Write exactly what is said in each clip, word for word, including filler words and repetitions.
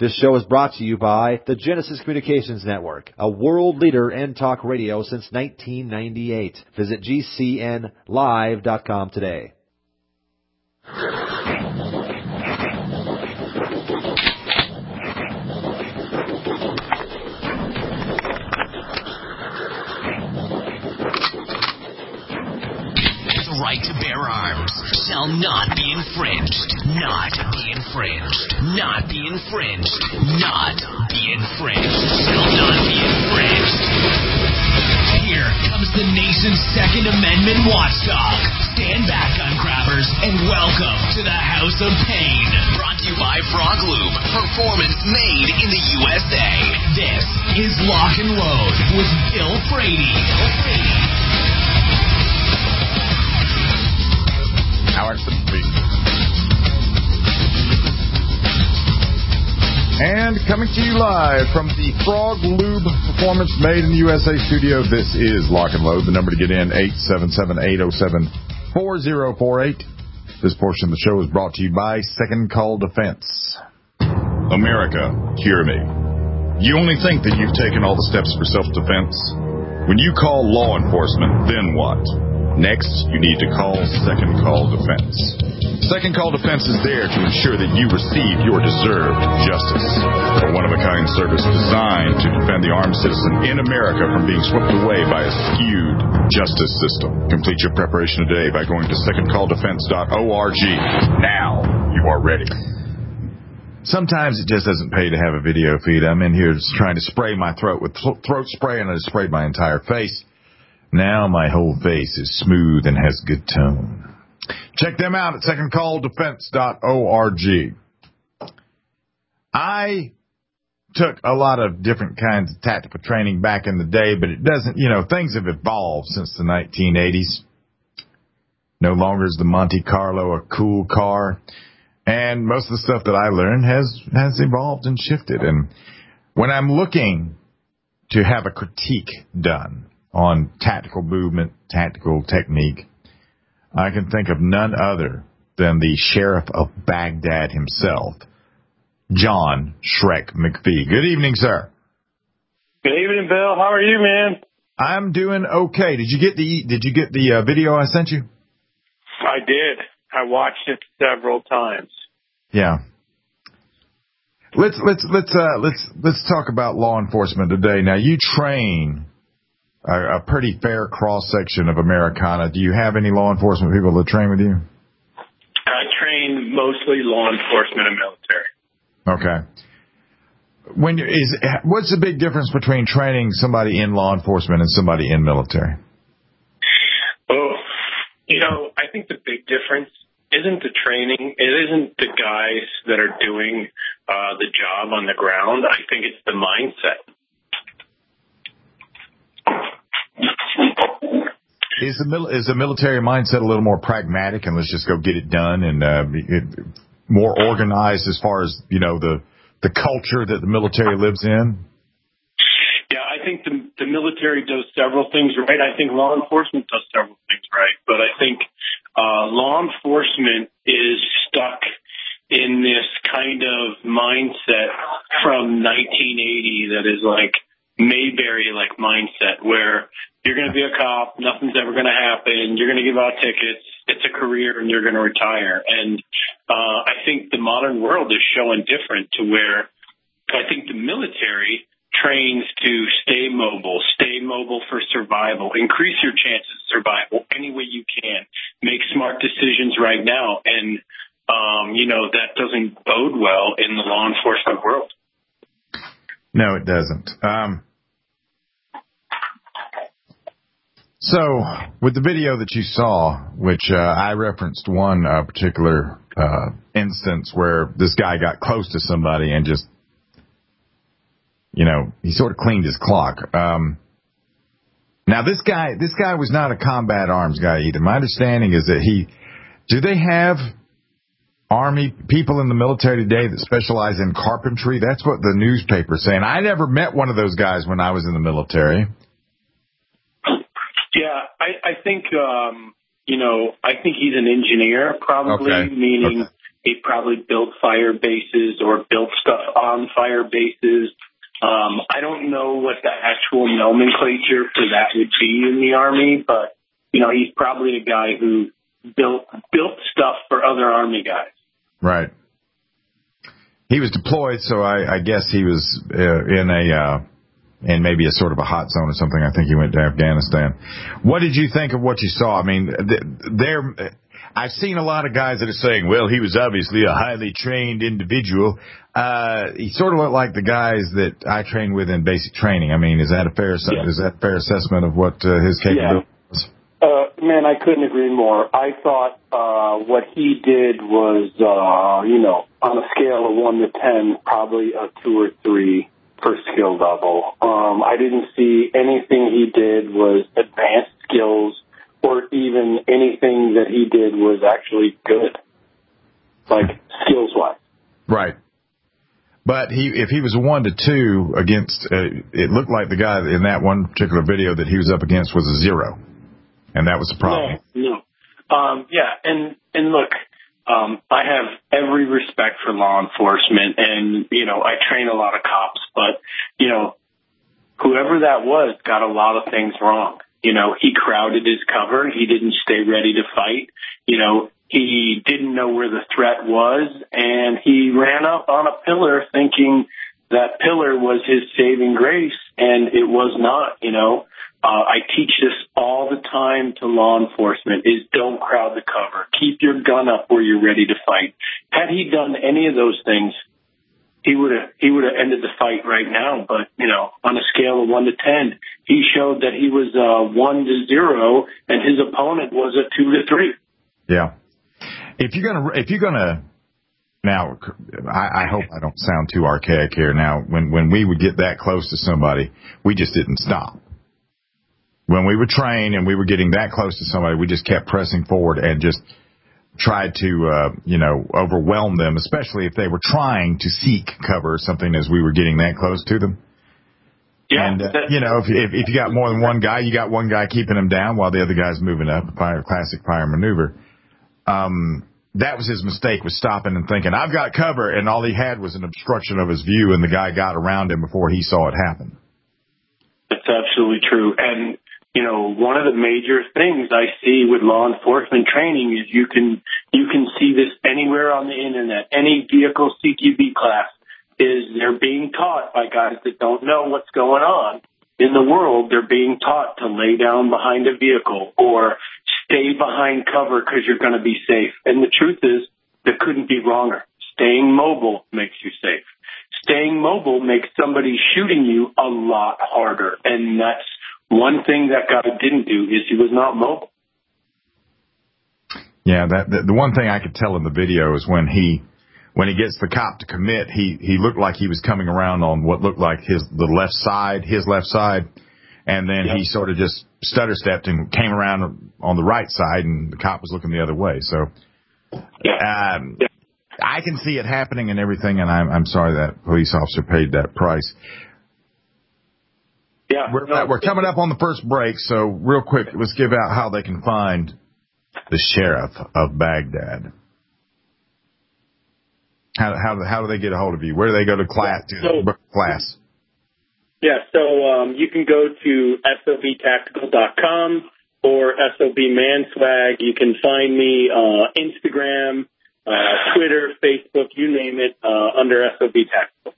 This show is brought to you by the Genesis Communications Network, a world leader in talk radio since nineteen ninety-eight. Visit G C N live dot com today. The right to bear arms shall not be infringed. Not be infringed. Not be infringed. Not be infringed. Shall not be infringed. Here comes the nation's Second Amendment watchdog. Stand back, gun grabbers, and welcome to the House of Pain. Brought to you by Frog Lube. Performance made in the U S A. This is Lock and Load with Bill Brady. Bill Brady. Alex and Pete. And coming to you live from the Frog Lube Performance Made in the U S A studio, this is Lock and Load. The number to get in, eight seven seven, eight oh seven, four oh four eight. This portion of the show is brought to you by Second Call Defense. America, hear me. You only think that you've taken all the steps for self-defense? When you call law enforcement, then what? Next, you need to call Second Call Defense. Second Call Defense is there to ensure that you receive your deserved justice. A one-of-a-kind service designed to defend the armed citizen in America from being swept away by a skewed justice system. Complete your preparation today by going to second call defense dot org. Now you are ready. Sometimes it just doesn't pay to have a video feed. I'm in here just trying to spray my throat with throat spray, and I just sprayed my entire face. Now my whole face is smooth and has good tone. Check them out at second call defense dot org. I took a lot of different kinds of tactical training back in the day, but it doesn't, you know, things have evolved since the nineteen eighties. No longer is the Monte Carlo a cool car. And most of the stuff that I learned has, has evolved and shifted. And when I'm looking to have a critique done on tactical movement, tactical technique, I can think of none other than the Sheriff of Baghdad himself, John Shrek McPhee. Good evening, sir. Good evening, Bill. How are you, man? I'm doing okay. Did you get the Did you get the uh, video I sent you? I did. I watched it several times. Yeah. Let's let's let's uh, let's let's talk about law enforcement today. Now, you train a, a pretty fair cross section of Americana. Do you have any law enforcement people that train with you? I train mostly law enforcement and military. Okay. When is what's the big difference between training somebody in law enforcement and somebody in military? Oh, you know, I think the big difference isn't the training. It isn't the guys that are doing uh, the job on the ground. I think it's the mindset. Is the mil- is the military mindset a little more pragmatic and let's just go get it done, and uh, it, more organized as far as, you know, the the culture that the military lives in? Yeah, I think the the military does several things right. I think law enforcement does several things right. But I think uh, law enforcement is stuck in this kind of mindset from nineteen eighty that is like Mayberry-like mindset, where you're going to be a cop, nothing's ever going to happen, you're going to give out tickets, it's a career, and you're going to retire. And uh, I think the modern world is showing different, to where I think the military trains to stay mobile, stay mobile for survival, increase your chances of survival any way you can, make smart decisions right now. And, um, you know, that doesn't bode well in the law enforcement world. No, it doesn't. Um, so, with the video that you saw, which uh, I referenced one uh, particular uh, instance where this guy got close to somebody and just, you know, he sort of cleaned his clock. Um, now, this guy, this guy was not a combat arms guy either. My understanding is that he, do they have Army people in the military today that specialize in carpentry? That's what the newspaper's saying. I never met one of those guys when I was in the military. Yeah, I, I think, um, you know, I think he's an engineer, probably, okay. meaning okay. he probably built fire bases or built stuff on fire bases. Um, I don't know what the actual nomenclature for that would be in the Army, but, you know, he's probably a guy who built built stuff for other Army guys. Right. He was deployed, so I, I guess he was uh, in a uh, in maybe a sort of a hot zone or something. I think he went to Afghanistan. What did you think of what you saw? I mean, there. I've seen a lot of guys that are saying, well, he was obviously a highly trained individual. Uh, he sort of looked like the guys that I trained with in basic training. I mean, is that a fair yeah. is that a fair assessment of what uh, his capability yeah. was? Uh, man, I couldn't agree more. I thought uh, what he did was, uh, you know, on a scale of one to ten, probably a two or three for skill level. Um, I didn't see anything he did was advanced skills, or even anything that he did was actually good, like skills-wise. Right. But he, if he was a one to two against, uh, it looked like the guy in that one particular video that he was up against was a zero, and that was the problem. No, no. Um, yeah, and and look, um, I have every respect for law enforcement, and you know I train a lot of cops, but you know whoever that was got a lot of things wrong. You know, he crowded his cover. He didn't stay ready to fight. You know, he didn't know where the threat was, and he ran up on a pillar thinking that pillar was his saving grace, and it was not, you know. Uh, I teach this all the time to law enforcement, is don't crowd the cover. Keep your gun up where you're ready to fight. Had he done any of those things, he would have he would have ended the fight right now. But, you know, on a scale of one to ten, he showed that he was uh, one to zero, and his opponent was a two to three. Yeah. If you're gonna if you're gonna now, I, I hope I don't sound too archaic here. Now, when when we would get that close to somebody, we just didn't stop. When we would train and we were getting that close to somebody, we just kept pressing forward and just tried to, uh, you know, overwhelm them, especially if they were trying to seek cover or something as we were getting that close to them. Yeah, and, uh, you know, if, if if you got more than one guy, you got one guy keeping him down while the other guy's moving up, fire, classic fire maneuver. Um, that was his mistake, was stopping and thinking, I've got cover, and all he had was an obstruction of his view, and the guy got around him before he saw it happen. That's absolutely true. And you know, one of the major things I see with law enforcement training is you can you can see this anywhere on the internet. Any vehicle C Q B class is they're being taught by guys that don't know what's going on in the world. They're being taught to lay down behind a vehicle or stay behind cover because you're going to be safe. And the truth is, that couldn't be wronger. Staying mobile makes you safe. Staying mobile makes somebody shooting you a lot harder, and that's one thing that guy didn't do is he was not mobile. Yeah, that the, the one thing I could tell in the video is when he when he gets the cop to commit, he he looked like he was coming around on what looked like his the left side, his left side, and then yep. he sort of just stutter stepped and came around on the right side, and the cop was looking the other way. So yeah. Um, yeah. I can see it happening and everything, and I'm I'm sorry that police officer paid that price. Yeah, we're, no, we're coming up on the first break, so real quick, let's give out how they can find the sheriff of Baghdad. How how how do they get a hold of you? Where do they go to class? To so, book class? Yeah, so um, you can go to S O B tactical dot com or S O B Manswag. You can find me uh, Instagram, uh, Twitter, Facebook, you name it, uh, under S O B Tactical.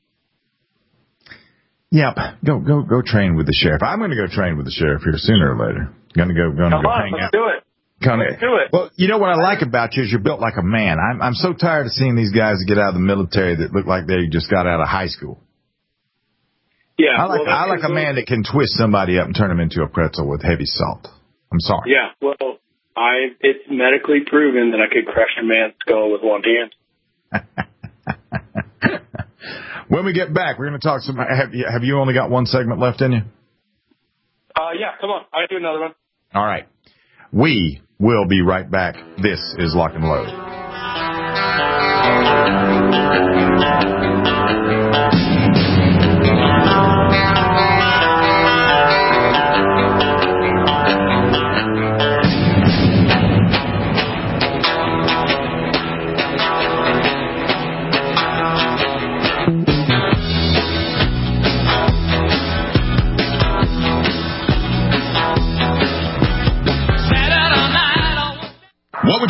Yep, go go go train with the sheriff. I'm going to go train with the sheriff here sooner or later. Going to go going to go on, hang let's out. Do it. Kinda, let's do it. Well, you know what I like about you is you're built like a man. I'm I'm so tired of seeing these guys that get out of the military that look like they just got out of high school. Yeah, I like well, I like a man that can twist somebody up and turn them into a pretzel with heavy salt. I'm sorry. Yeah, well, I it's medically proven that I could crush a man's skull with one hand. When we get back, we're going to talk some. Have you, have you only got one segment left in you? Uh, yeah, come on. I'll do another one. All right. We will be right back. This is Lock and Load.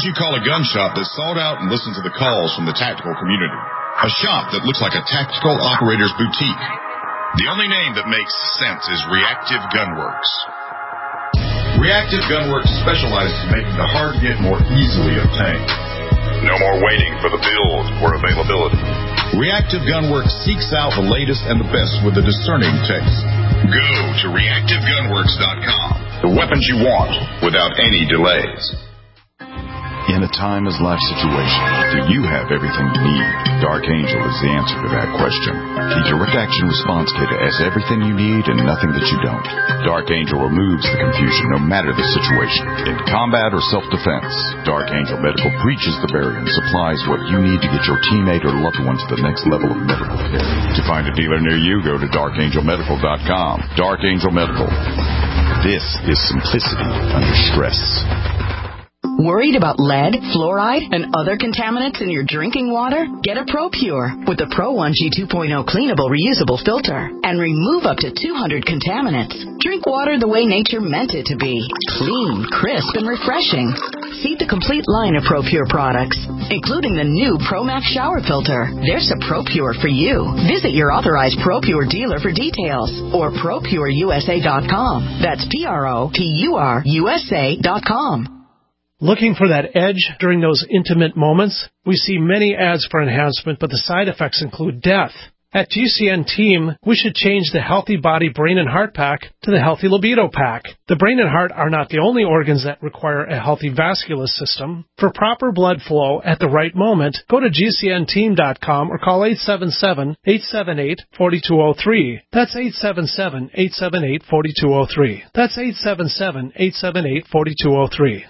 you call a gun shop that's sought out and listened to the calls from the tactical community. A shop that looks like a tactical operator's boutique. The only name that makes sense is Reactive Gunworks. Reactive Gunworks specializes in making the hard get more easily obtained. No more waiting for the build or availability. Reactive Gunworks seeks out the latest and the best with a discerning taste. Go to reactive gunworks dot com. The weapons you want without any delays. In a timeless-life situation, do you have everything you need? Dark Angel is the answer to that question. The Direct Action Response Kit has everything you need and nothing that you don't. Dark Angel removes the confusion no matter the situation. In combat or self-defense, Dark Angel Medical breaches the barrier and supplies what you need to get your teammate or loved one to the next level of medical care. To find a dealer near you, go to dark angel medical dot com. Dark Angel Medical. This is simplicity under stress. Worried about lead, fluoride, and other contaminants in your drinking water? Get a ProPure with the Pro one G two point oh cleanable reusable filter and remove up to two hundred contaminants. Drink water the way nature meant it to be. Clean, crisp, and refreshing. See the complete line of ProPure products, including the new ProMax shower filter. There's a ProPure for you. Visit your authorized ProPure dealer for details or pro pure u s a dot com. That's P R O P U R U S A dot com. Looking for that edge during those intimate moments? We see many ads for enhancement, but the side effects include death. At G C N Team, we should change the Healthy Body Brain and Heart Pack to the Healthy Libido Pack. The brain and heart are not the only organs that require a healthy vascular system. For proper blood flow at the right moment, go to G C N team dot com or call eight seven seven, eight seven eight, four two zero three. That's eight seven seven, eight seven eight, four two zero three. That's eight seven seven, eight seven eight, four two zero three.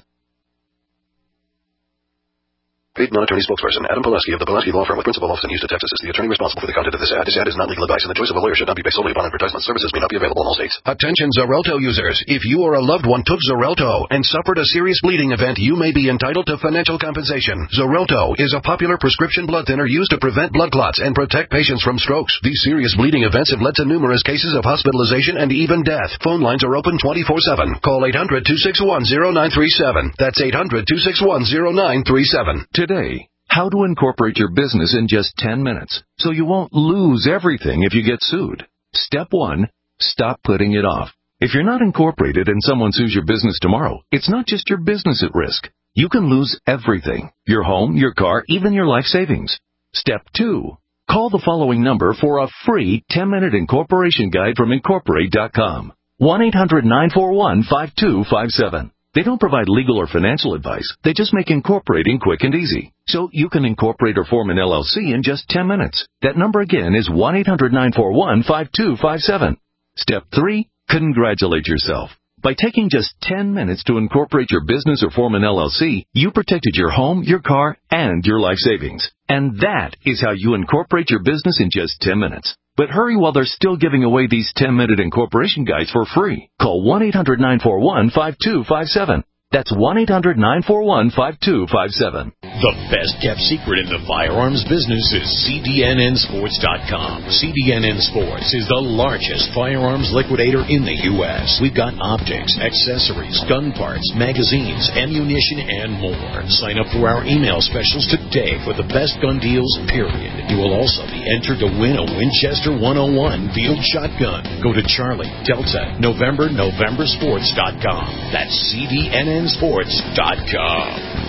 Paid non-attorney spokesperson Adam Pulaski of the Pulaski Law Firm with principal office in Houston, Texas is the attorney responsible for the content of this ad. This ad is not legal advice, and the choice of a lawyer should not be based solely upon advertisement. Services may not be available in all states. Attention Xarelto users. If you or a loved one took Xarelto and suffered a serious bleeding event, you may be entitled to financial compensation. Xarelto is a popular prescription blood thinner used to prevent blood clots and protect patients from strokes. These serious bleeding events have led to numerous cases of hospitalization and even death. Phone lines are open twenty-four seven. Call eight hundred, two six one, zero nine three seven. That's eight hundred, two six one, zero nine three seven. Today, how to incorporate your business in just ten minutes so you won't lose everything if you get sued. Step one, stop putting it off. If you're not incorporated and someone sues your business tomorrow, it's not just your business at risk. You can lose everything, your home, your car, even your life savings. Step two, call the following number for a free ten-minute incorporation guide from incorporate dot com. one eight hundred, nine four one, five two five seven. They don't provide legal or financial advice. They just make incorporating quick and easy. So you can incorporate or form an L L C in just ten minutes. That number again is one eight hundred, nine four one, five two five seven. Step three, congratulate yourself. By taking just ten minutes to incorporate your business or form an L L C, you protected your home, your car, and your life savings. And that is how you incorporate your business in just ten minutes. But hurry while they're still giving away these ten-minute incorporation guides for free. Call one eight hundred, nine four one, five two five seven. That's one eight hundred, nine four one, five two five seven. The best-kept secret in the firearms business is C D N N sports dot com. C D N N Sports is the largest firearms liquidator in the U S We've got optics, accessories, gun parts, magazines, ammunition, and more. Sign up for our email specials today for the best gun deals, period. You will also be entered to win a Winchester one oh one field shotgun. Go to Charlie, Delta, November, November sports dot com. That's C D N N sports dot com.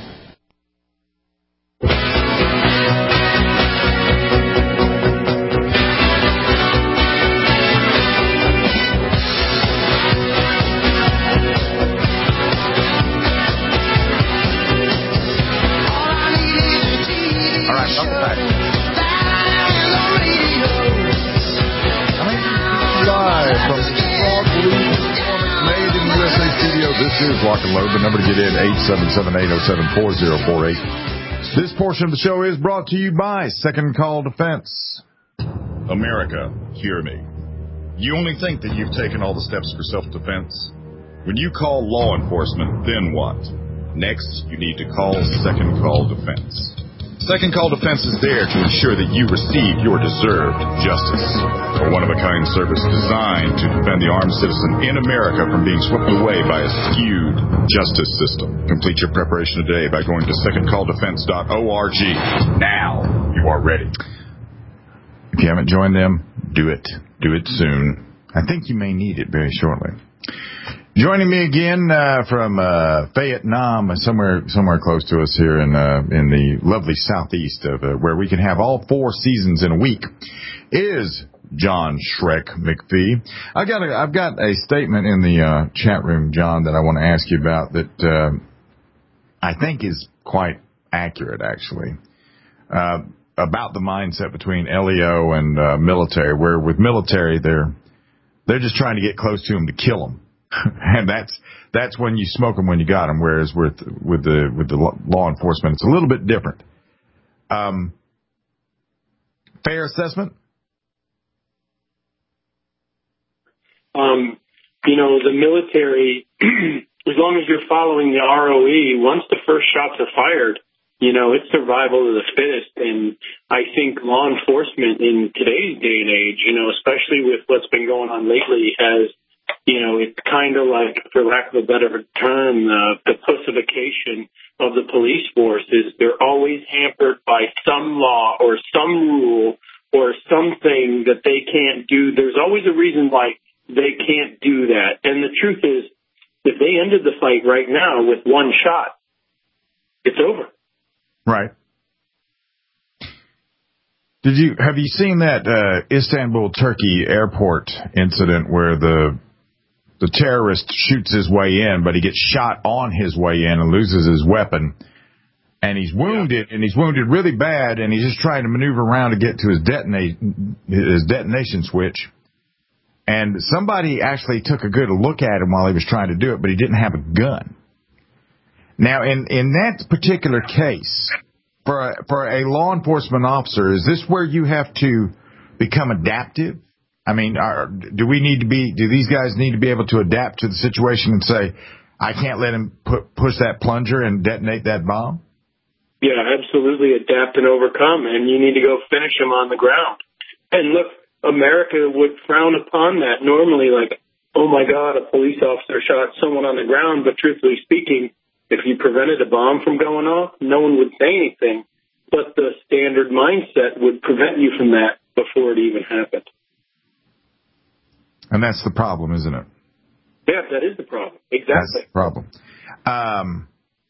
This is Lock and Load. The number to get in, eight seven seven, eight oh seven, four oh four eight. This portion of the show is brought to you by Second Call Defense. America, hear me. You only think that you've taken all the steps for self-defense? When you call law enforcement, then what? Next, you need to call Second Call Defense. Second Call Defense is there to ensure that you receive your deserved justice. A one-of-a-kind service designed to defend the armed citizen in America from being swept away by a skewed justice system. Complete your preparation today by going to second call defense dot org. Now you are ready. If you haven't joined them, do it. Do it soon. I think you may need it very shortly. Joining me again uh, from uh, Vietnam, somewhere somewhere close to us here in uh, in the lovely southeast of uh, where we can have all four seasons in a week, is John Shrek McPhee. I've got a, I've got a statement in the uh, chat room, John, that I want to ask you about that uh, I think is quite accurate, actually, uh, about the mindset between L E O and uh, military, where with military they're they're just trying to get close to them to kill them. And that's that's when you smoke them when you got them. Whereas with with the with the law enforcement, it's a little bit different. Um, fair assessment. Um, you know, the military, as long as you're following the R O E, once the first shots are fired, you know, it's survival of the fittest. And I think law enforcement in today's day and age, you know, especially with what's been going on lately, has You know, it's kind of like, for lack of a better term, uh, the pussification of the police force is they're always hampered by some law or some rule or something that they can't do. There's always a reason why they can't do that. And the truth is, if they ended the fight right now with one shot, it's over. Right. Did you have you seen that uh, Istanbul, Turkey airport incident where the The terrorist shoots his way in, but he gets shot on his way in and loses his weapon. And he's wounded, yeah. and he's wounded really bad, and he's just trying to maneuver around to get to his, detonate, his detonation switch. And somebody actually took a good look at him while he was trying to do it, but he didn't have a gun. Now, in, in that particular case, for a, for a law enforcement officer, is this where you have to become adaptive? I mean, are, do we need to be, do these guys need to be able to adapt to the situation and say, I can't let him put, push that plunger and detonate that bomb? Yeah, absolutely adapt and overcome, and you need to go finish him on the ground. And look, America would frown upon that normally, like, oh my God, a police officer shot someone on the ground, but truthfully speaking, if you prevented a bomb from going off, no one would say anything, but the standard mindset would prevent you from that before it even happened. And that's the problem, isn't it? Yeah, that is the problem. Exactly. That's the problem. Um,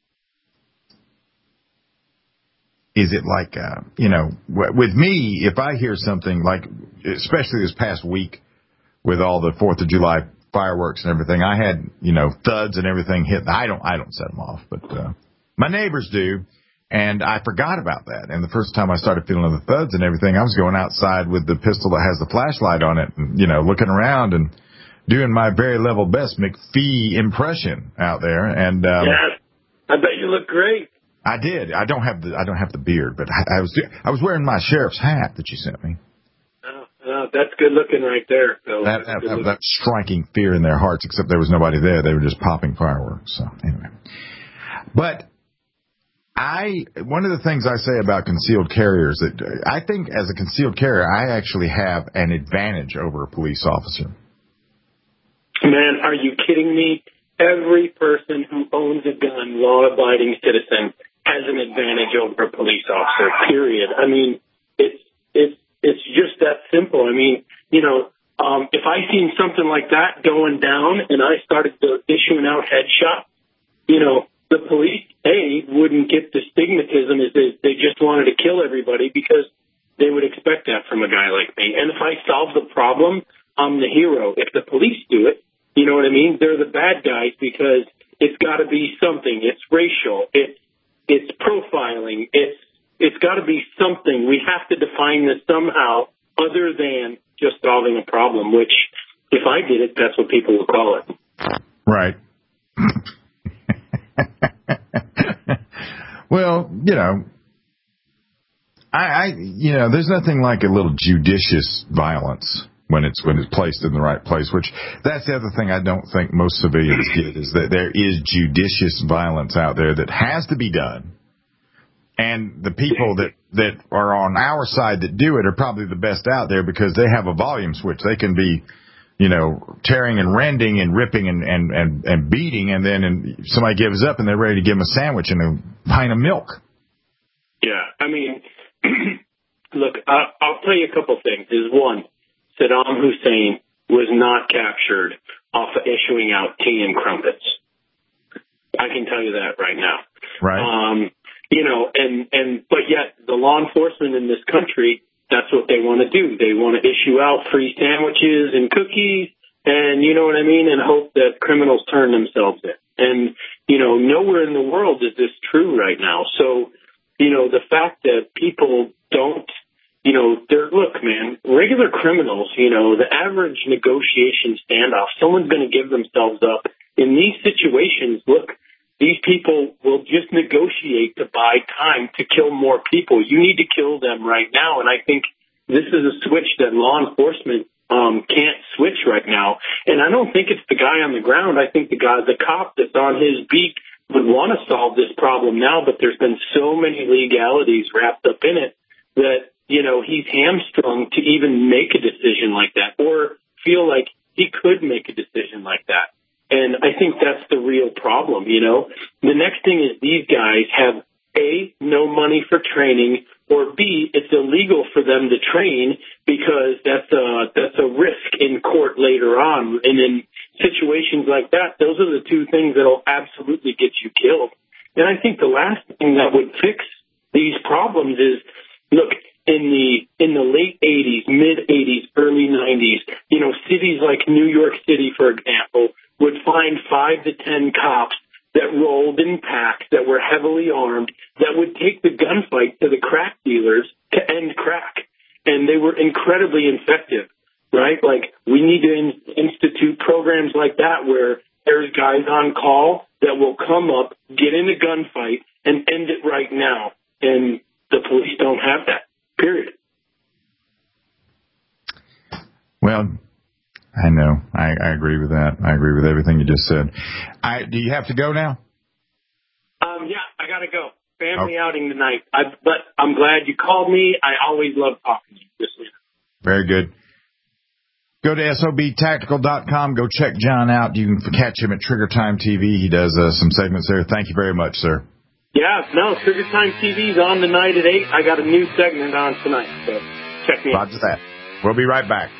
is it like, uh, you know, w- with me, if I hear something like, especially this past week with all the Fourth of July fireworks and everything, I had, you know, thuds and everything hit. I don't, I don't set them off, but uh, my neighbors do. And I forgot about that. And the first time I started feeling the thuds and everything, I was going outside with the pistol that has the flashlight on it and, you know, looking around and doing my very level best McPhee impression out there. And, um, yeah, I bet you look great. I did. I don't have the, I don't have the beard, but I, I was, I was wearing my sheriff's hat that you sent me. Oh, oh that's good looking right there, Phil. That, that, that, that striking fear in their hearts, except there was nobody there. They were just popping fireworks. So anyway, but I, one of the things I say about concealed carriers, that I think as a concealed carrier, I actually have an advantage over a police officer. Man, are you kidding me? Every person who owns a gun, law-abiding citizen, has an advantage over a police officer, period. I mean, it's, it's, it's just that simple. I mean, you know, um, if I seen something like that going down and I started issuing out headshots, you know, the police, A, wouldn't get the stigmatism as they, they just wanted to kill everybody because they would expect that from a guy like me. And if I solve the problem, I'm the hero. If the police do it, you know what I mean? They're the bad guys because it's got to be something. It's racial. It's, it's profiling. It's, it's got to be something. We have to define this somehow other than just solving a problem, which if I did it, that's what people would call it. Right. Well, you know, I, I, you know, there's nothing like a little judicious violence when it's when it's placed in the right place. Which that's the other thing I don't think most civilians get is that there is judicious violence out there that has to be done, And the people that, that are on our side that do it are probably the best out there because they have a volume switch. They can be, you know, tearing and rending and ripping and, and, and, and beating, and then and somebody gives up and they're ready to give them a sandwich and a pint of milk. Yeah, I mean, look, I, I'll tell you a couple things. Is one, Saddam Hussein was not captured off of issuing out tea and crumpets. I can tell you that right now. Right. Um, you know, and, and, but yet the law enforcement in this country, that's what they want to do. They want to issue out free sandwiches and cookies and, you know what I mean, and hope that criminals turn themselves in. And, you know, nowhere in the world is this true right now. So, you know, the fact that people don't, you know, they're, look, man, regular criminals, you know, the average negotiation standoff, someone's going to give themselves up. In these situations, look, these people will just negotiate to buy time to kill more people. You need to kill them right now. And I think this is a switch that law enforcement um, can't switch right now. And I don't think it's the guy on the ground. I think the guy, the cop that's on his beat would want to solve this problem now, but there's been so many legalities wrapped up in it that, you know, he's hamstrung to even make a decision like that or feel like he could make a decision like that. And I think that's the real problem, you know. The next thing is these guys have, A, no money for training, or B, it's illegal for them to train because that's a, that's a risk in court later on. And in situations like that, those are the two things that will absolutely get you killed. And I think the last thing that would fix these problems is, look, in the in the late eighties, mid-eighties, early nineties, you know, cities like New York City, for example, would find five to ten cops that rolled in packs that were heavily armed that would take the gunfight to the crack dealers to end crack. And they were incredibly effective, right? Like, we need to in- institute programs like that where there's guys on call that will come up, get in a gunfight, and end it right now. And the police don't have that, period. Well, I know. I, I agree with that. I agree with everything you just said. I, do you have to go now? Um, yeah, I got to go. Family oh. outing tonight. I, but I'm glad you called me. I always love talking to you this week. Very good. Go to S O B tactical dot com. Go check John out. You can catch him at Trigger Time T V. He does uh, some segments there. Thank you very much, sir. Yeah, no, Trigger Time T V's on tonight at eight. I got a new segment on tonight, so check me out. Roger that. We'll be right back.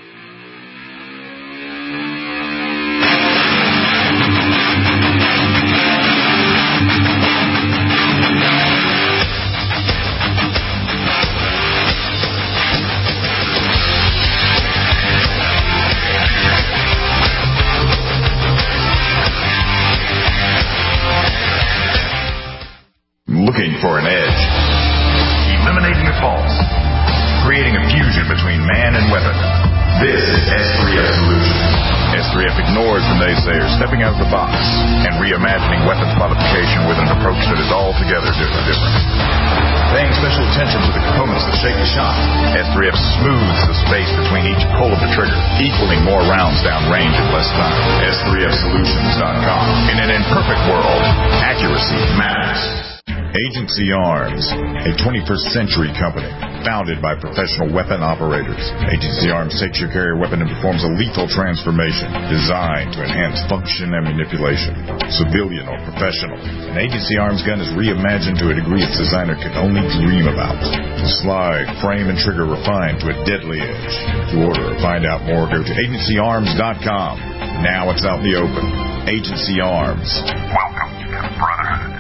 Looking for an edge, eliminating the false, creating a fusion between man and weapon. This is S three F Solutions. S three F ignores the naysayers, stepping out of the box and reimagining weapons modification with an approach that is altogether different. Paying special attention to the components that shape the shot, S three F smooths the space between each pull of the trigger, equaling more rounds down range in less time. S three F Solutions dot com. In an imperfect world, accuracy matters. Agency Arms, a twenty-first century company founded by professional weapon operators. Agency Arms takes your carrier weapon and performs a lethal transformation designed to enhance function and manipulation, civilian or professional. An Agency Arms gun is reimagined to a degree its designer can only dream about. The slide, frame, and trigger refined to a deadly edge. To order or find out more, go to agency arms dot com. Now it's out in the open. Agency Arms. Welcome to the Brotherhood.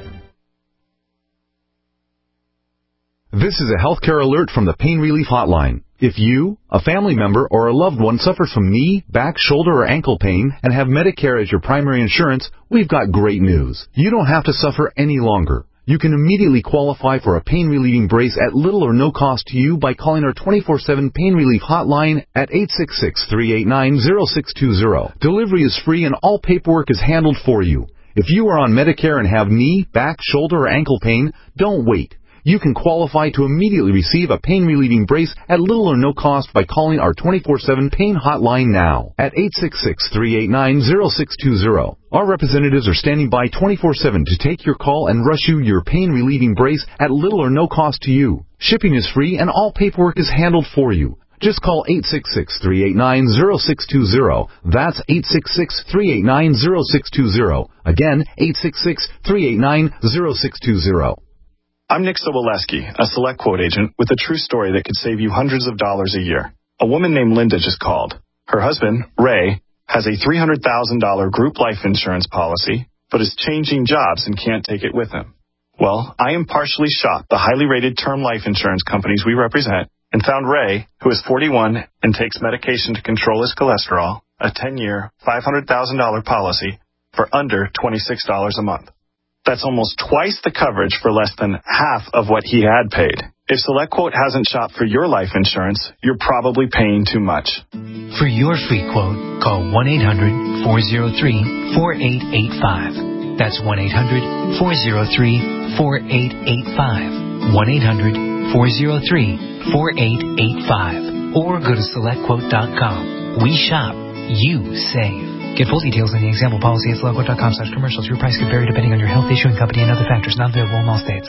This is a healthcare alert from the Pain Relief Hotline. If you, a family member, or a loved one suffers from knee, back, shoulder, or ankle pain and have Medicare as your primary insurance, we've got great news. You don't have to suffer any longer. You can immediately qualify for a pain-relieving brace at little or no cost to you by calling our twenty-four seven Pain Relief Hotline at eight six six, three eight nine, zero six two zero. Delivery is free and all paperwork is handled for you. If you are on Medicare and have knee, back, shoulder, or ankle pain, don't wait. you can qualify to immediately receive a pain-relieving brace at little or no cost by calling our twenty-four seven pain hotline now at eight six six, three eight nine, zero six two zero. Our representatives are standing by twenty-four seven to take your call and rush you your pain-relieving brace at little or no cost to you. Shipping is free and all paperwork is handled for you. Just call eight six six, three eight nine, zero six two zero. That's eight six six, three eight nine, zero six two zero. Again, eight six six, three eight nine, zero six two zero. I'm Nick Soboleski, a Select Quote agent with a true story that could save you hundreds of dollars a year. A woman named Linda just called. Her husband, Ray, has a three hundred thousand dollars group life insurance policy, but is changing jobs and can't take it with him. Well, I impartially shopped the highly rated term life insurance companies we represent and found Ray, who is forty-one and takes medication to control his cholesterol, a ten-year, five hundred thousand dollars policy for under twenty-six dollars a month. That's almost twice the coverage for less than half of what he had paid. If SelectQuote hasn't shopped for your life insurance, you're probably paying too much. For your free quote, call one eight hundred, four oh three, four eight eight five. That's one eight hundred, four oh three, four eight eight five. one eight hundred, four oh three, four eight eight five. Or go to select quote dot com. We shop. You save. Get full details in the example policy at select quote dot com slash commercials. Your price could vary depending on your health, issuing company, and other factors. Not available in all states.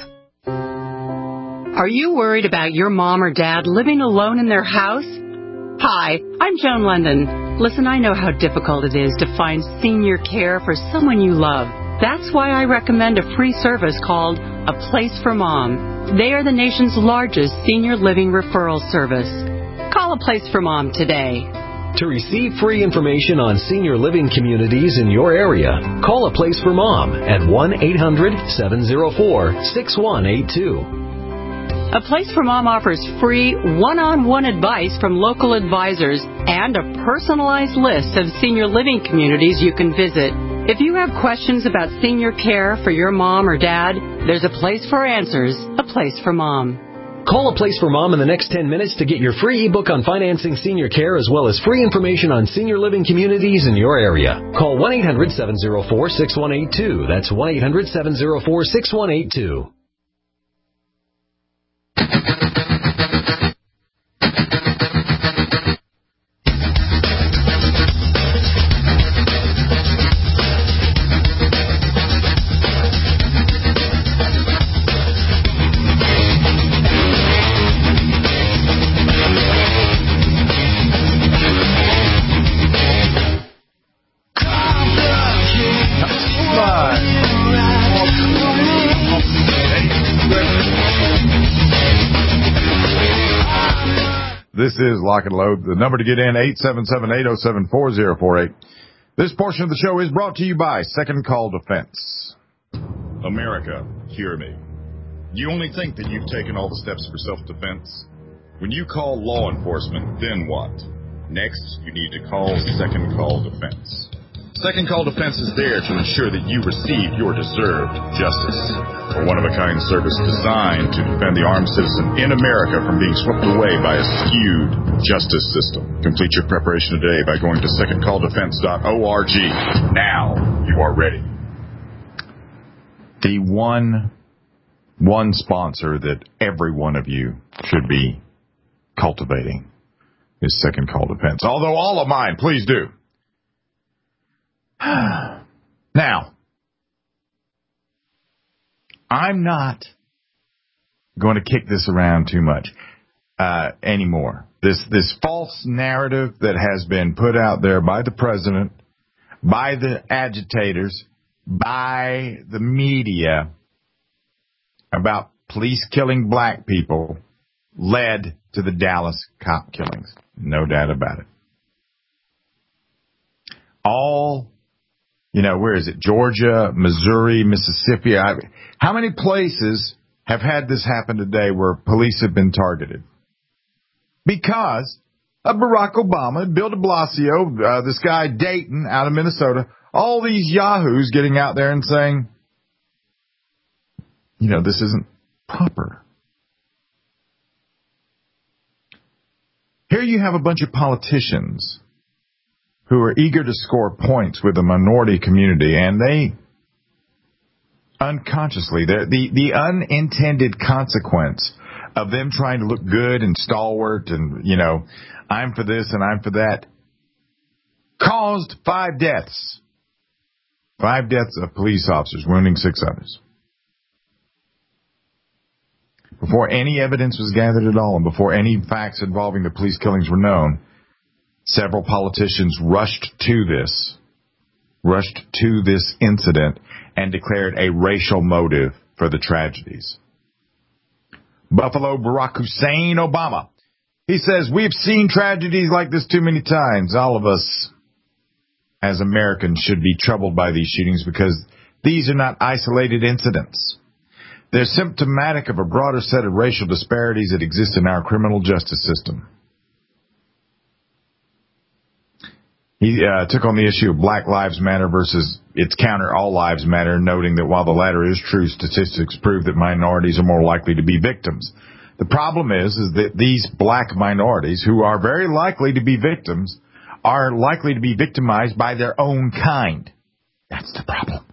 Are you worried about your mom or dad living alone in their house? Hi, I'm Joan London. Listen, I know how difficult it is to find senior care for someone you love. That's why I recommend a free service called A Place for Mom. They are the nation's largest senior living referral service. Call A Place for Mom today. To receive free information on senior living communities in your area, call A Place for Mom at one eight hundred, seven oh four, six one eight two. A Place for Mom offers free one-on-one advice from local advisors and a personalized list of senior living communities you can visit. If you have questions about senior care for your mom or dad, there's a place for answers, A Place for Mom. Call A Place for Mom in the next ten minutes to get your free ebook on financing senior care as well as free information on senior living communities in your area. Call one eight hundred, seven oh four, six one eight two. That's one eight hundred, seven oh four, six one eight two. This is Lock and Load. The number to get in, eight seven seven, eight oh seven, four oh four eight. This portion of the show is brought to you by Second Call Defense. America, hear me. You only think that you've taken all the steps for self-defense? When you call law enforcement, then what? Next, you need to call Second Call Defense. Second Call Defense is there to ensure that you receive your deserved justice. A one-of-a-kind service designed to defend the armed citizen in America from being swept away by a skewed justice system. Complete your preparation today by going to second call defense dot org. Now you are ready. The one, one sponsor that every one of you should be cultivating is Second Call Defense. Although all of mine, please do. Now, I'm not going to kick this around too much uh, anymore. This this false narrative that has been put out there by the president, by the agitators, by the media about police killing black people led to the Dallas cop killings. No doubt about it. All You know, where is it? Georgia, Missouri, Mississippi. I, how many places have had this happen today where police have been targeted? Because of Barack Obama, Bill de Blasio, uh, this guy Dayton out of Minnesota, all these yahoos getting out there and saying, you know, this isn't proper. Here you have a bunch of politicians who are eager to score points with the minority community, and they unconsciously. The, the, the unintended consequence of them trying to look good and stalwart and, you know, I'm for this and I'm for that, caused five deaths. Five deaths of police officers, wounding six others. Before any evidence was gathered at all and before any facts involving the police killings were known, several politicians rushed to this, rushed to this incident and declared a racial motive for the tragedies. Buffalo Barack Hussein Obama. He says, we've seen tragedies like this too many times. All of us as Americans should be troubled by these shootings because these are not isolated incidents. They're symptomatic of a broader set of racial disparities that exist in our criminal justice system. He uh, took on the issue of Black Lives Matter versus its counter All Lives Matter, noting that while the latter is true, statistics prove that minorities are more likely to be victims. The problem is, is that these black minorities, who are very likely to be victims, are likely to be victimized by their own kind. That's the problem.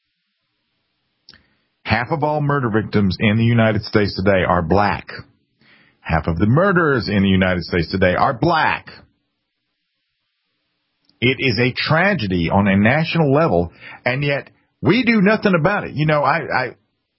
Half of all murder victims in the United States today are black. Half of the murderers in the United States today are black. It is a tragedy on a national level, and yet we do nothing about it. You know, I, I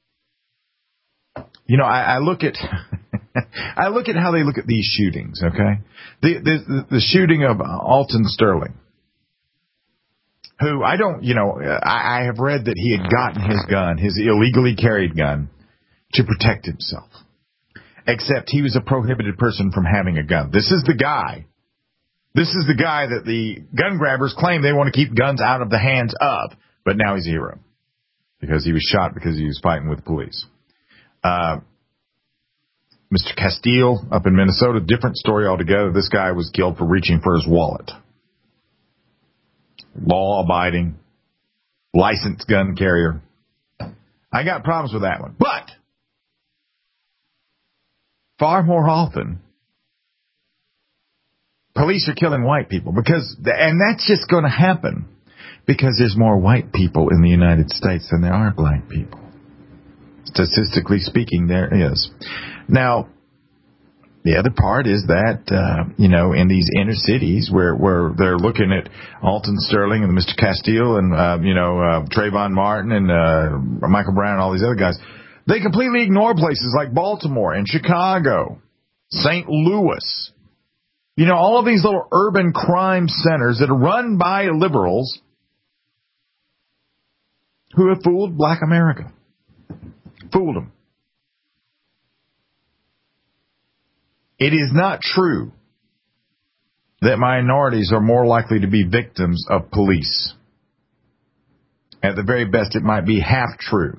you know, I, I look at, I look at how they look at these shootings. Okay, the the, the shooting of Alton Sterling, who I don't, you know, I, I have read that he had gotten his gun, his illegally carried gun, to protect himself. Except he was a prohibited person from having a gun. This is the guy. This is the guy that the gun grabbers claim they want to keep guns out of the hands of, but now he's a hero because he was shot because he was fighting with police. Uh, Mister Castile up in Minnesota, different story altogether. This guy was killed for reaching for his wallet. Law-abiding, licensed gun carrier. I got problems with that one. But far more often, police are killing white people because, and that's just going to happen because there's more white people in the United States than there are black people. Statistically speaking, there is. Now, the other part is that, uh, you know, in these inner cities where, where they're looking at Alton Sterling and Mister Castile and, uh, you know, uh, Trayvon Martin and uh, Michael Brown and all these other guys, they completely ignore places like Baltimore and Chicago, Saint Louis. You know, all of these little urban crime centers that are run by liberals who have fooled black America. Fooled them. It is not true that minorities are more likely to be victims of police. At the very best, it might be half true.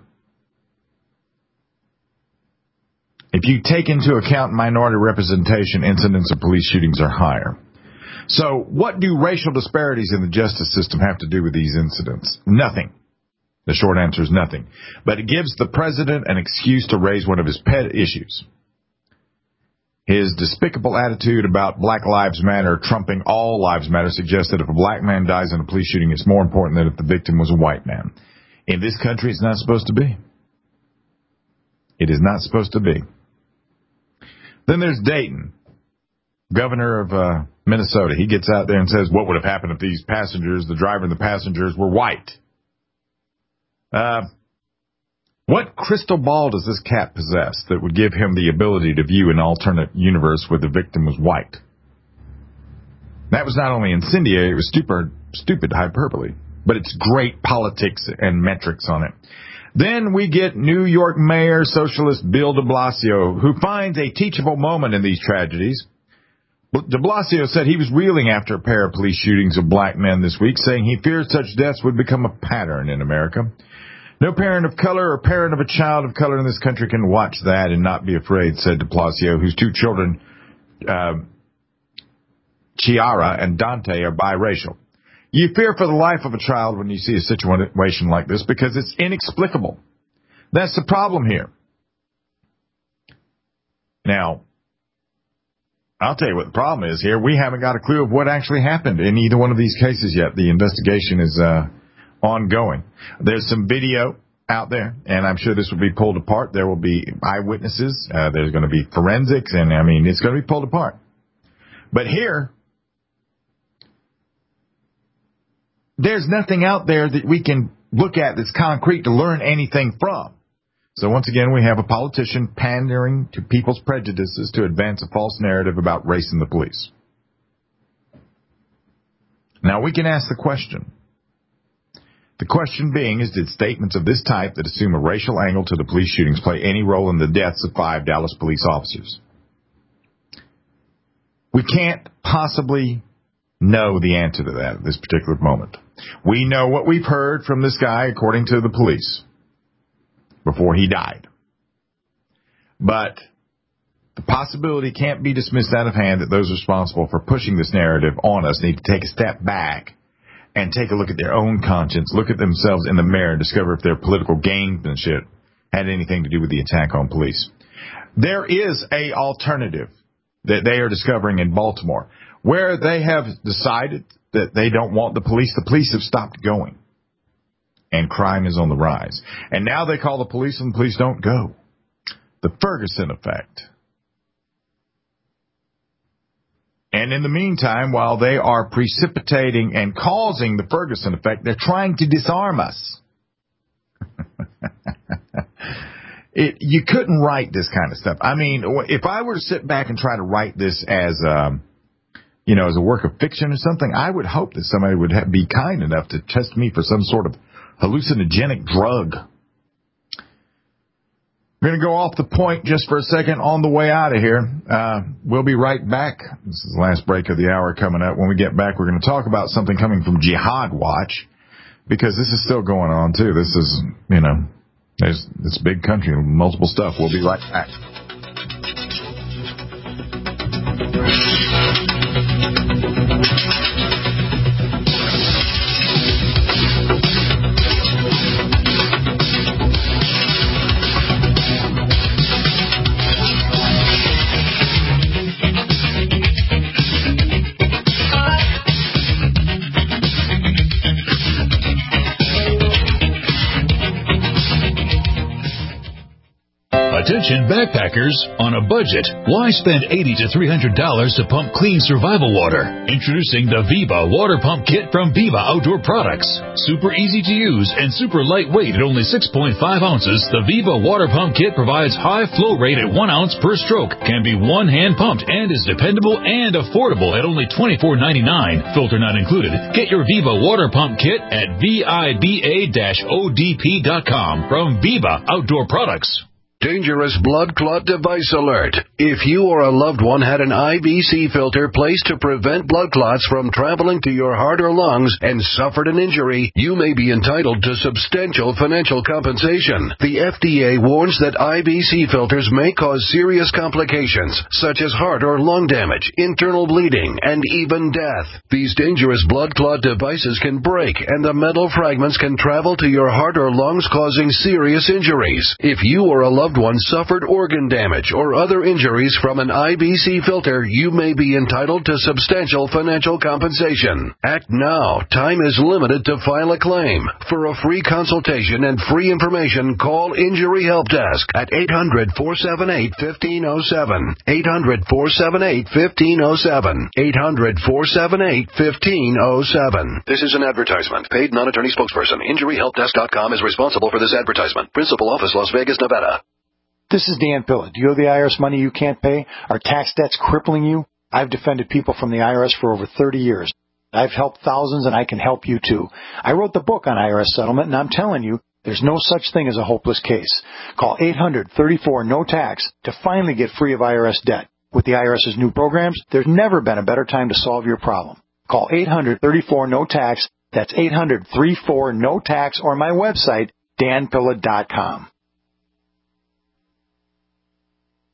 If you take into account minority representation, incidents of police shootings are higher. So what do racial disparities in the justice system have to do with these incidents? Nothing. The short answer is nothing. But it gives the president an excuse to raise one of his pet issues. His despicable attitude about Black Lives Matter trumping all lives matter suggests that if a black man dies in a police shooting, it's more important than if the victim was a white man. In this country, it's not supposed to be. It is not supposed to be. Then there's Dayton, governor of uh, Minnesota. He gets out there and says, what would have happened if these passengers, the driver and the passengers, were white? Uh, what crystal ball does this cat possess that would give him the ability to view an alternate universe where the victim was white? That was not only incendiary, it was stupid, stupid hyperbole, but it's great politics and metrics on it. Then we get New York Mayor Socialist Bill de Blasio, who finds a teachable moment in these tragedies. De Blasio said he was reeling after a pair of police shootings of black men this week, saying he fears such deaths would become a pattern in America. No parent of color or parent of a child of color in this country can watch that and not be afraid, said de Blasio, whose two children, uh, Chiara and Dante, are biracial. You fear for the life of a child when you see a situation like this because it's inexplicable. That's the problem here. Now, I'll tell you what the problem is here. We haven't got a clue of what actually happened in either one of these cases yet. The investigation is uh, ongoing. There's some video out there, and I'm sure this will be pulled apart. There will be eyewitnesses. Uh, there's going to be forensics, and, I mean, it's going to be pulled apart. But here, there's nothing out there that we can look at that's concrete to learn anything from. So once again, we have a politician pandering to people's prejudices to advance a false narrative about race in the police. Now, we can ask the question. The question being is, did statements of this type that assume a racial angle to the police shootings play any role in the deaths of five Dallas police officers? We can't possibly know the answer to that at this particular moment. We know what we've heard from this guy, according to the police, before he died. But the possibility can't be dismissed out of hand that those responsible for pushing this narrative on us need to take a step back and take a look at their own conscience, look at themselves in the mirror, and discover if their political gamesmanship had anything to do with the attack on police. There is a alternative that they are discovering in Baltimore, where they have decided that they don't want the police. The police have stopped going, and crime is on the rise. And now they call the police, and the police don't go. The Ferguson effect. And in the meantime, while they are precipitating and causing the Ferguson effect, they're trying to disarm us. it, you couldn't write this kind of stuff. I mean, if I were to sit back and try to write this as, um, you know, as a work of fiction or something, I would hope that somebody would have, be kind enough to test me for some sort of hallucinogenic drug. We're going to go off the point just for a second on the way out of here. Uh, we'll be right back. This is the last break of the hour coming up. When we get back, we're going to talk about something coming from Jihad Watch, because this is still going on, too. This is, you know, there's this big country, multiple stuff. We'll be right back. Attention backpackers, on a budget, why spend eighty to three hundred dollars to pump clean survival water? Introducing the Viva Water Pump Kit from Viva Outdoor Products. Super easy to use and super lightweight at only six point five ounces, the Viva Water Pump Kit provides high flow rate at one ounce per stroke, can be one hand pumped, and is dependable and affordable at only twenty-four ninety-nine. Filter not included. Get your Viva Water Pump Kit at viba dash o d p dot com from Viva Outdoor Products. Dangerous blood clot device alert. If you or a loved one had an I V C filter placed to prevent blood clots from traveling to your heart or lungs and suffered an injury, you may be entitled to substantial financial compensation. The F D A warns that I V C filters may cause serious complications, such as heart or lung damage, internal bleeding, and even death. These dangerous blood clot devices can break, and the metal fragments can travel to your heart or lungs, causing serious injuries. If you or a loved one suffered organ damage or other injuries from an I V C filter, you may be entitled to substantial financial compensation. Act now. Time is limited to file a claim. For a free consultation and free information, call Injury Help Desk at eight hundred, four seven eight, one five zero seven. eight hundred, four seven eight, one five zero seven. eight hundred, four seven eight, one five zero seven. This is an advertisement. Paid non-attorney spokesperson. Injury Help Desk dot com is responsible for this advertisement. Principal office, Las Vegas, Nevada. This is Dan Pilla. Do you owe the I R S money you can't pay? Are tax debts crippling you? I've defended people from the I R S for over thirty years. I've helped thousands, and I can help you too. I wrote the book on I R S settlement, and I'm telling you, there's no such thing as a hopeless case. Call eight hundred, thirty-four, no tax to finally get free of I R S debt. With the IRS's new programs, there's never been a better time to solve your problem. Call eight hundred, thirty-four, no tax. That's eight hundred, thirty-four, no tax, or my website, dan pilla dot com.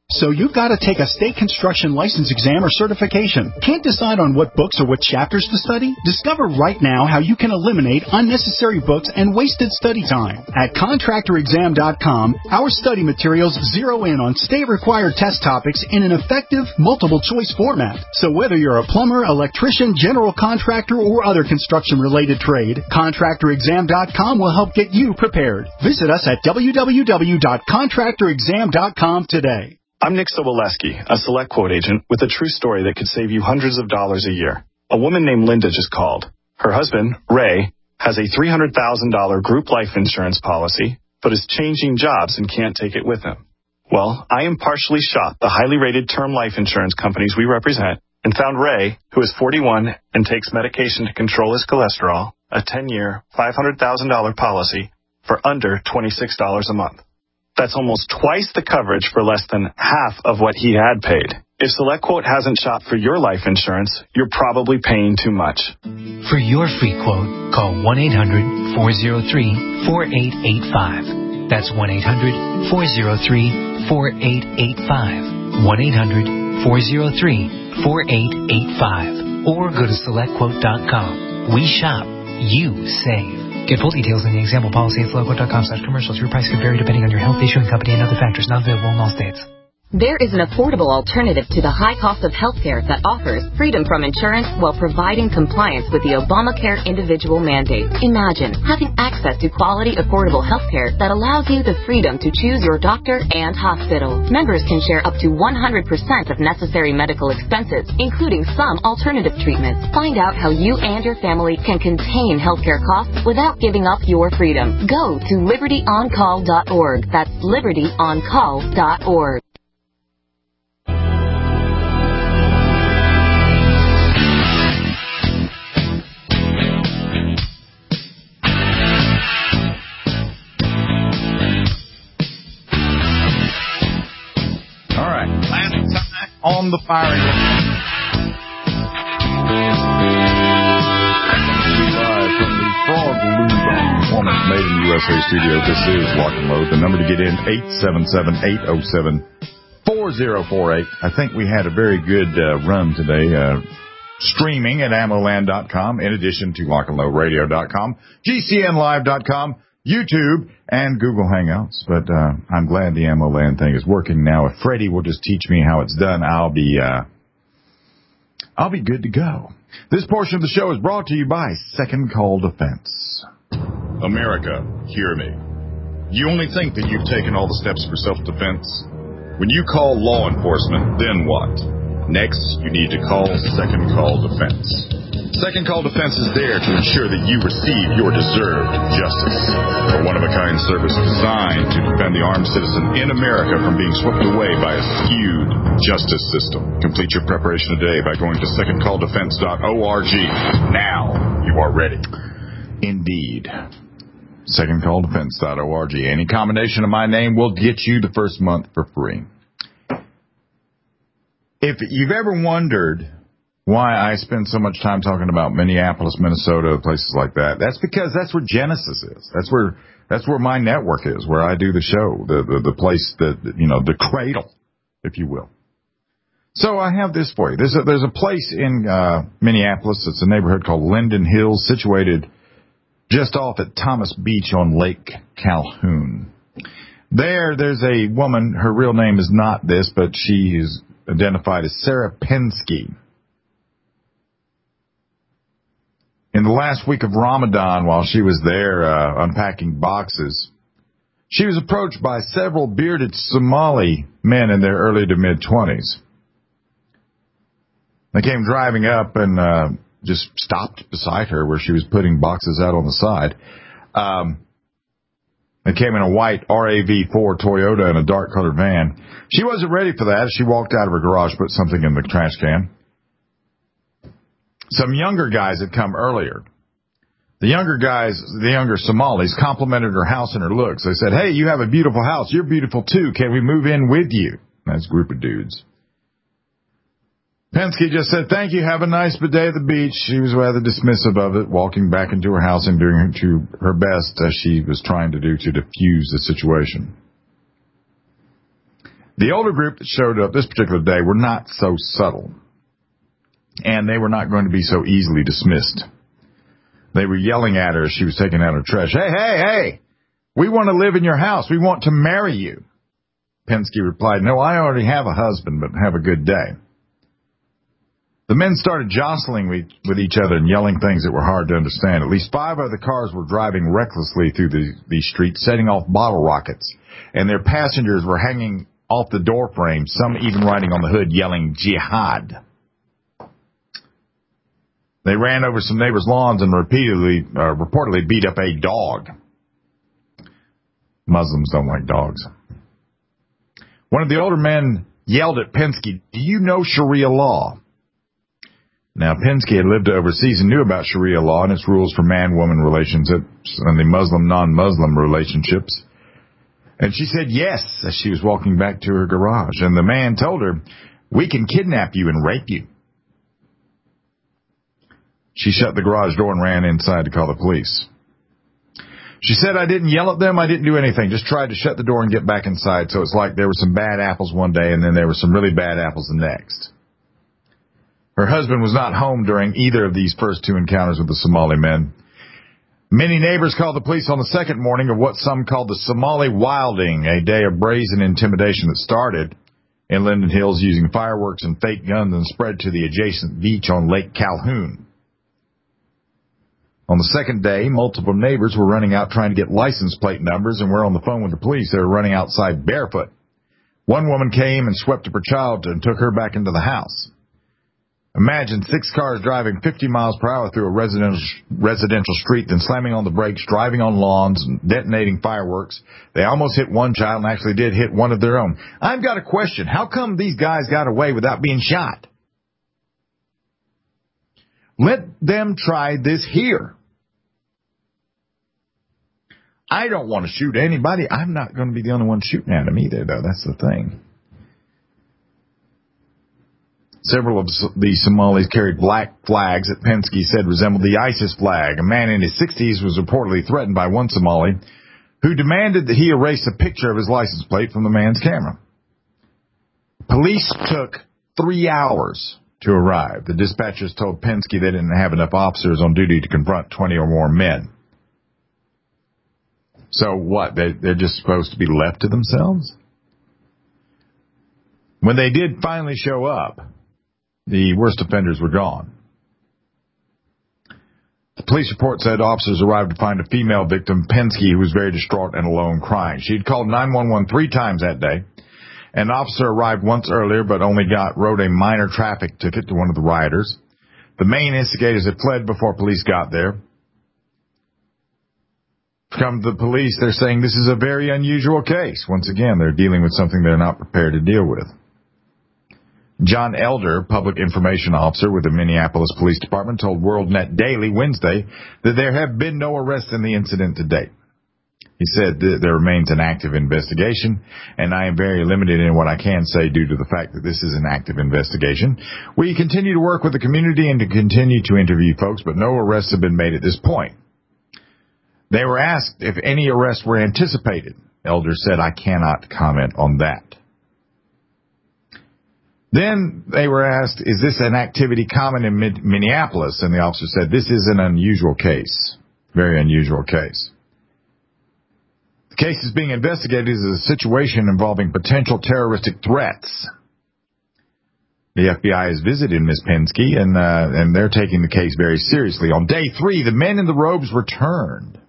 So you've got to take a state construction license exam or certification. Can't decide on what books or what chapters to study? Discover right now how you can eliminate unnecessary books and wasted study time. At contractor exam dot com, our study materials zero in on state-required test topics in an effective, multiple-choice format. So whether you're a plumber, electrician, general contractor, or other construction-related trade, contractor exam dot com will help get you prepared. Visit us at w w w dot contractor exam dot com today. I'm Nick Soboleski, a Select Quote agent with a true story that could save you hundreds of dollars a year. A woman named Linda just called. Her husband, Ray, has a three hundred thousand dollars group life insurance policy, but is changing jobs and can't take it with him. Well, I impartially shopped the highly rated term life insurance companies we represent and found Ray, who is forty-one and takes medication to control his cholesterol, a ten-year, five hundred thousand dollars policy for under twenty-six dollars a month. That's almost twice the coverage for less than half of what he had paid. If SelectQuote hasn't shopped for your life insurance, you're probably paying too much. For your free quote, call one eight hundred, four oh three, four eight eight five. That's one eight hundred, four oh three, four eight eight five. one eight hundred, four oh three, four eight eight five. Or go to select quote dot com. We shop. You save. Get full details in the example policy at select quote dot com slash commercials. Your price could vary depending on your health, issuing company, and other factors not available in all states. There is an affordable alternative to the high cost of healthcare that offers freedom from insurance while providing compliance with the Obamacare individual mandate. Imagine having access to quality, affordable healthcare that allows you the freedom to choose your doctor and hospital. Members can share up to one hundred percent of necessary medical expenses, including some alternative treatments. Find out how you and your family can contain healthcare costs without giving up your freedom. Go to liberty on call dot org. That's liberty on call dot org. On the firing line. Live from the Frog Lube Performance Made in U S A studio. This is Lock and Load. The number to get in, eight seven seven, eight oh seven, four oh four eight. I think we had a very good uh, run today. Uh, streaming at ammo land dot com, in addition to lock and load radio dot com, G C N live dot com, YouTube, and Google Hangouts. But uh, I'm glad the AmmoLand thing is working now. If Freddie will just teach me how it's done, I'll be uh, I'll be good to go. This portion of the show is brought to you by Second Call Defense. America, hear me. You only think that you've taken all the steps for self-defense? When you call law enforcement, then what? Next, you need to call Second Call Defense. Second Call Defense is there to ensure that you receive your deserved justice. A one-of-a-kind service designed to defend the armed citizen in America from being swept away by a skewed justice system. Complete your preparation today by going to second call defense dot org. Now you are ready. Indeed. second call defense dot org. Any combination of my name will get you the first month for free. If you've ever wondered why I spend so much time talking about Minneapolis, Minnesota, places like that, that's because that's where Genesis is. That's where that's where my network is, where I do the show, the the, the place that, you know, the cradle, if you will. So I have this for you. There's a, there's a place in uh, Minneapolis. It's a neighborhood called Linden Hills, situated just off at Thomas Beach on Lake Calhoun. There, there's a woman. Her real name is not this, but she is identified as Sarah Penske. In the last week of Ramadan, while she was there uh, unpacking boxes, she was approached by several bearded Somali men in their early to mid-twenties. They came driving up and uh, just stopped beside her where she was putting boxes out on the side. Um, they came in a white R A V four Toyota and a dark-colored van. She wasn't ready for that. She walked out of her garage, put something in the trash can. Some younger guys had come earlier. The younger guys, the younger Somalis, complimented her house and her looks. They said, "Hey, you have a beautiful house. You're beautiful, too. Can we move in with you?" That's a group of dudes. Penske just said, "Thank you. Have a nice day at the beach." She was rather dismissive of it, walking back into her house and doing her, to her best as she was trying to do to defuse the situation. The older group that showed up this particular day were not so subtle, and they were not going to be so easily dismissed. They were yelling at her as she was taking out her trash. Hey, hey, hey, we want to live in your house. We want to marry you. Penske replied, no, I already have a husband, but have a good day. The men started jostling with each other and yelling things that were hard to understand. At least five other cars were driving recklessly through the, the streets, setting off bottle rockets, and their passengers were hanging off the door frames, some even riding on the hood yelling jihad. They ran over some neighbors' lawns and repeatedly, uh, reportedly beat up a dog. Muslims don't like dogs. One of the older men yelled at Penske, do you know Sharia law? Now, Penske had lived overseas and knew about Sharia law and its rules for man-woman relationships and the Muslim-non-Muslim relationships. And she said yes as she was walking back to her garage. And the man told her, we can kidnap you and rape you. She shut the garage door and ran inside to call the police. She said, I didn't yell at them. I didn't do anything. Just tried to shut the door and get back inside. So it's like there were some bad apples one day and then there were some really bad apples the next. Her husband was not home during either of these first two encounters with the Somali men. Many neighbors called the police on the second morning of what some called the Somali Wilding, a day of brazen intimidation that started in Linden Hills using fireworks and fake guns and spread to the adjacent beach on Lake Calhoun. On the second day, multiple neighbors were running out trying to get license plate numbers and were on the phone with the police. They were running outside barefoot. One woman came and swept up her child and took her back into the house. Imagine six cars driving fifty miles per hour through a residential residential street, then slamming on the brakes, driving on lawns, and detonating fireworks. They almost hit one child and actually did hit one of their own. I've got a question. How come these guys got away without being shot? Let them try this here. I don't want to shoot anybody. I'm not going to be the only one shooting at them either, though. That's the thing. Several of the Somalis carried black flags that Penske said resembled the ISIS flag. A man in his sixties was reportedly threatened by one Somali who demanded that he erase a picture of his license plate from the man's camera. Police took three hours to arrive. The dispatchers told Penske they didn't have enough officers on duty to confront twenty or more men. So what? They, they're just supposed to be left to themselves? When they did finally show up, the worst offenders were gone. The police report said officers arrived to find a female victim, Penske, who was very distraught and alone crying. She had called nine one one three times that day. An officer arrived once earlier but only got wrote a minor traffic ticket to one of the rioters. The main instigators had fled before police got there. Come to the police, they're saying this is a very unusual case. Once again, they're dealing with something they're not prepared to deal with. John Elder, public information officer with the Minneapolis Police Department, told WorldNet Daily Wednesday that there have been no arrests in the incident to date. He said that there remains an active investigation, and I am very limited in what I can say due to the fact that this is an active investigation. We continue to work with the community and to continue to interview folks, but no arrests have been made at this point. They were asked if any arrests were anticipated. Elder said, I cannot comment on that. Then they were asked, is this an activity common in Minneapolis? And the officer said, this is an unusual case. Very unusual case. The case is being investigated as a situation involving potential terroristic threats. The F B I has visited Miz Penske, and, uh, and they're taking the case very seriously. On day three, the men in the robes returned.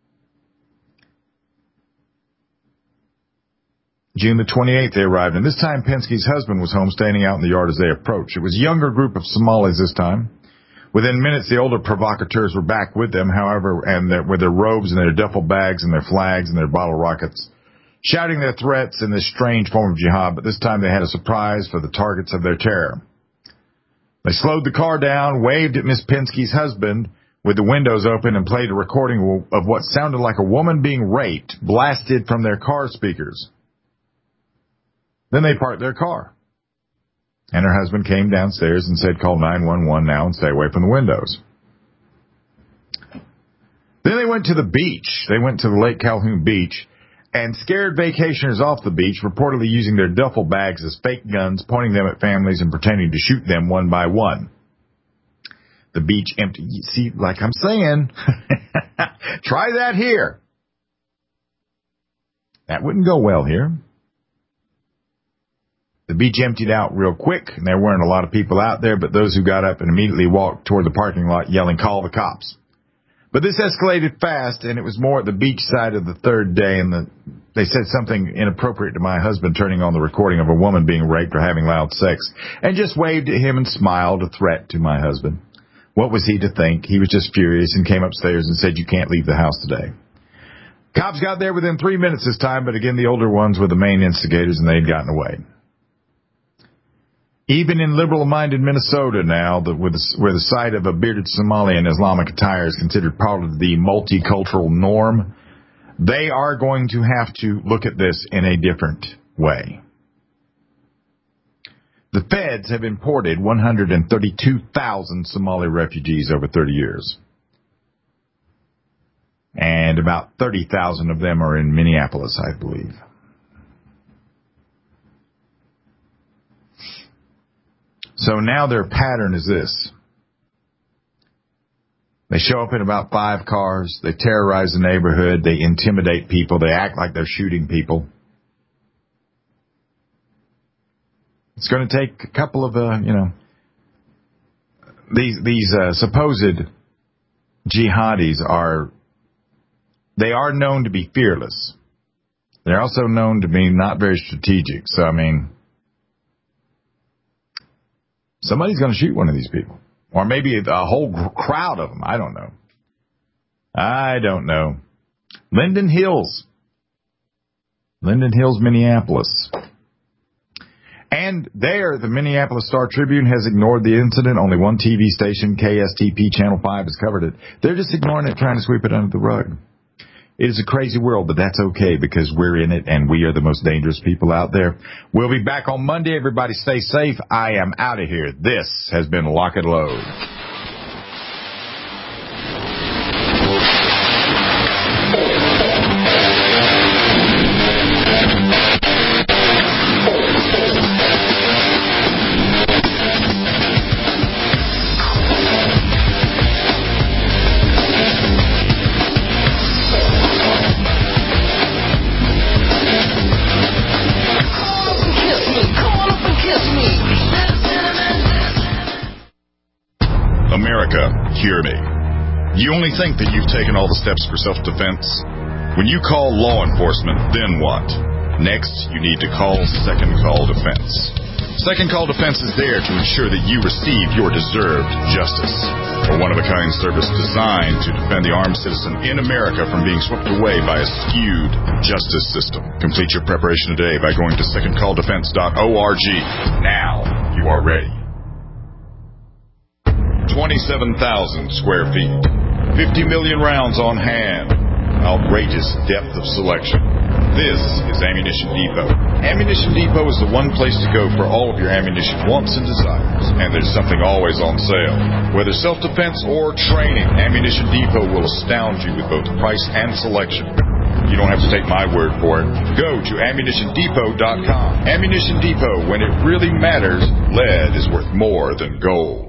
June the twenty-eighth, they arrived, and this time Penske's husband was home standing out in the yard as they approached. It was a younger group of Somalis this time. Within minutes, the older provocateurs were back with them, however, and their, with their robes and their duffel bags and their flags and their bottle rockets, shouting their threats in this strange form of jihad, but this time they had a surprise for the targets of their terror. They slowed the car down, waved at Miss Penske's husband with the windows open, and played a recording of what sounded like a woman being raped, blasted from their car speakers. Then they parked their car. And her husband came downstairs and said, call nine one one now and stay away from the windows. Then they went to the beach. They went to the Lake Calhoun beach, and scared vacationers off the beach, reportedly using their duffel bags as fake guns, pointing them at families and pretending to shoot them one by one. The beach empty. See, like I'm saying, try that here. That wouldn't go well here. The beach emptied out real quick, and there weren't a lot of people out there, but those who got up and immediately walked toward the parking lot yelling, "Call the cops." But this escalated fast, and it was more at the beach side of the third day, and the, they said something inappropriate to my husband, turning on the recording of a woman being raped or having loud sex, and just waved at him and smiled, a threat to my husband. What was he to think? He was just furious and came upstairs and said, "You can't leave the house today." Cops got there within three minutes this time, but again, the older ones were the main instigators, and they had gotten away. Even in liberal-minded Minnesota now, the, with the, where the sight of a bearded Somali in Islamic attire is considered part of the multicultural norm, they are going to have to look at this in a different way. The feds have imported one hundred thirty-two thousand Somali refugees over thirty years. And about thirty thousand of them are in Minneapolis, I believe. So now their pattern is this. They show up in about five cars. They terrorize the neighborhood. They intimidate people. They act like they're shooting people. It's going to take a couple of, uh, you know, these these uh, supposed jihadis are, they are known to be fearless. They're also known to be not very strategic. So, I mean, somebody's going to shoot one of these people. Or maybe a whole crowd of them. I don't know. I don't know. Linden Hills. Linden Hills, Minneapolis. And there, the Minneapolis Star-Tribune has ignored the incident. Only one T V station, K S T P Channel five, has covered it. They're just ignoring it, trying to sweep it under the rug. It is a crazy world, but that's okay because we're in it and we are the most dangerous people out there. We'll be back on Monday. Everybody stay safe. I am out of here. This has been Lock and Load. Hear me. You only think that you've taken all the steps for self-defense? When you call law enforcement, then what? Next, you need to call Second Call Defense. Second Call Defense is there to ensure that you receive your deserved justice. A one-of-a-kind service designed to defend the armed citizen in America from being swept away by a skewed justice system. Complete your preparation today by going to second call defense dot org. Now you are ready. twenty-seven thousand square feet, fifty million rounds on hand, outrageous depth of selection. This is Ammunition Depot. Ammunition Depot is the one place to go for all of your ammunition wants and desires, and there's something always on sale. Whether self-defense or training, Ammunition Depot will astound you with both price and selection. You don't have to take my word for it. Go to ammunition depot dot com. Ammunition Depot, when it really matters, lead is worth more than gold.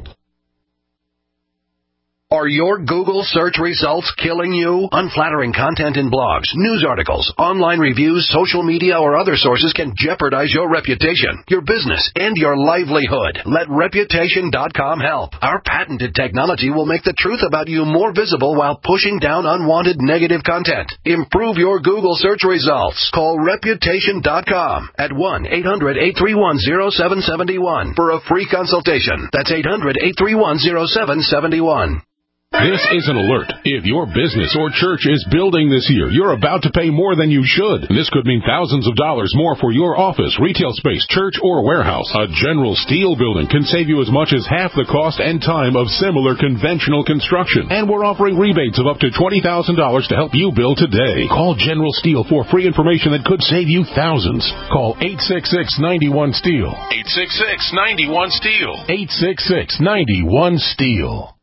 Are your Google search results killing you? Unflattering content in blogs, news articles, online reviews, social media, or other sources can jeopardize your reputation, your business, and your livelihood. Let reputation dot com help. Our patented technology will make the truth about you more visible while pushing down unwanted negative content. Improve your Google search results. Call reputation dot com at one eight hundred eight three one zero seven seven one for a free consultation. That's eight hundred eight three one zero seven seven one. This is an alert. If your business or church is building this year, you're about to pay more than you should. This could mean thousands of dollars more for your office, retail space, church, or warehouse. A General Steel building can save you as much as half the cost and time of similar conventional construction. And we're offering rebates of up to twenty thousand dollars to help you build today. Call General Steel for free information that could save you thousands. Call eight six six, nine one, STEEL. eight six six, nine one, STEEL. eight six six, nine one, STEEL.